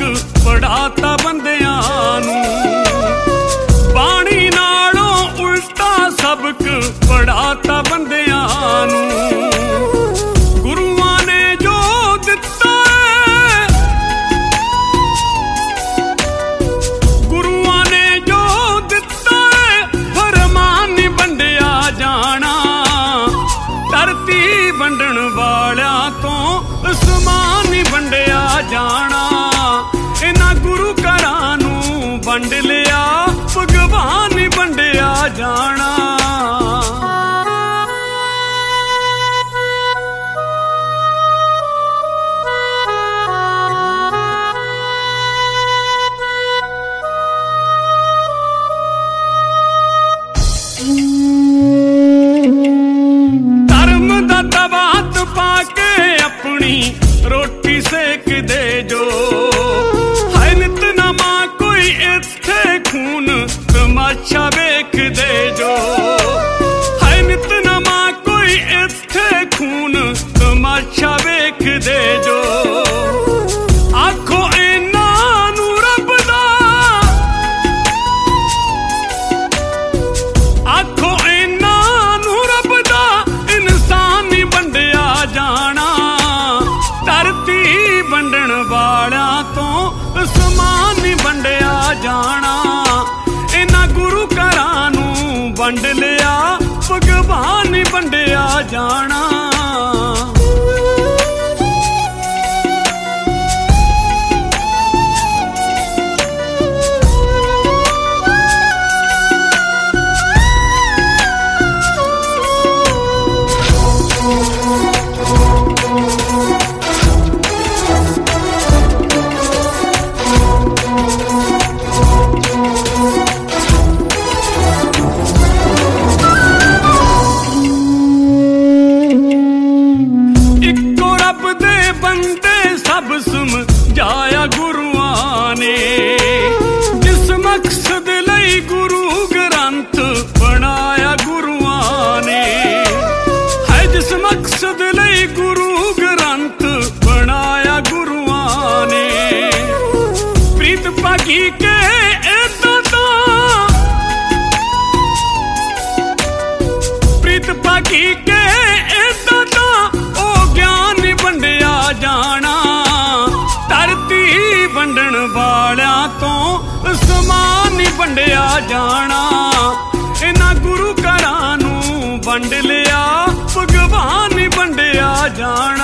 ਪੜਾਤਾ ਬੰਦਿਆਂ ਨੂੰ। ਬਾਣੀ ਨਾਲੋਂ ਉਲਟਾ ਸਬਕ ਪੜਾਤਾ ਬੰਦਿਆਂ ਨੂੰ। ਗੁਰੂਆਂ ਨੇ ਜੋ ਦਿੱਤਾ ਹੈ, ਗੁਰੂਆਂ ਨੇ ਜੋ ਦਿੱਤਾ ਹੈ, ਫਰਮਾਨ ਨੀ ਵੰਡਿਆ ਜਾਣਾ। ਧਰਤੀ ਵੰਡਣ ਵਾਲਿਆਂ ਤੋਂ ਅਸਮਾਨ ਨੀ ਵੰਡਿਆ ਜਾਣਾ। ਇਹਨਾਂ ਗੁਰੂ ਘਰਾਂ ਨੂੰ ਵੰਡ ਲਿਆ, ਭਗਵਾਨ ਨੀ ਵੰਡਿਆ ਜਾਣਾ। ਧਰਮ ਦਾ ਤਵਾਤ ਪਾ ਕੇ ਆਪਣੀ ਰੋਟੀ ਸੇਕਦੇ ਜੋ। ਹੈ ਨਿਤਨਮਾ ਕੋਈ ਇੱਥੇ ਖੂਨ ਤਮਾਸ਼ਾ ਵੇਖਦੇ ਜੋ। ਹੈ ਨਿਤਨਮਾ ਕੋਈ ਇੱਥੇ ਖੂਨ ਤਮਾਸ਼ਾ ਵੇਖਦੇ ਜੋ। ਆਖੋ ਇਹਨਾਂ ਨੂੰ ਰੱਬ ਦਾ, ਆਖੋ ਇਹਨਾਂ ਨੂੰ ਰੱਬ ਦਾ ਇਨਸਾਨ ਨੀ ਵੰਡਿਆ ਜਾਣਾ। ਧਰਤੀ ਵੰਡਣ ਵਾਲਿਆਂ ਤੋਂ ਅਸਮਾਨ ਨੀ ਵੰਡਿਆ ਜਾਣਾ। ਇਹਨਾਂ ਗੁਰੂ ਘਰਾਂ ਨੂੰ ਵੰਡ ਲਿਆ, ਭਗਵਾਨ ਨੀ ਵੰਡਿਆ ਜਾਣਾ। ਸਭ ਸਮਝਾਇਆ ਗੁਰੂਆਂ ਨੇ। ਜਿਸ ਮਕਸਦ ਲਈ ਗੁਰੂ ਗ੍ਰੰਥ ਬਣਾਇਆ ਗੁਰੂਆਂ ਨੇ। ਹੈ ਜਿਸ ਮਕਸਦ ਲਈ ਗੁਰੂ ਗ੍ਰੰਥ ਬਣਾਇਆ ਗੁਰੂਆਂ ਨੇ। ਪ੍ਰੀਤ ਭਾਗੀ ਕੇ ਏਦਾਂ ਤਾਂ, ਪ੍ਰੀਤ ਭਾਗੀ ਕੇ ਏਦਾਂ ਤਾਂ ਉਹ ਗਿਆਨ ਨੀ ਵੰਡਿਆ ਜਾਣਾ। ਧਰਤੀ ਵੰਡਣ ਵਾਲਿਆਂ ਤੋਂ ਅਸਮਾਨ ਨੀ ਵੰਡਿਆ ਜਾਣਾ। ਇਹਨਾਂ ਗੁਰੂ ਘਰਾਂ ਨੂੰ ਵੰਡ ਲਿਆ, ਭਗਵਾਨ ਨੀ ਵੰਡਿਆ ਜਾਣਾ।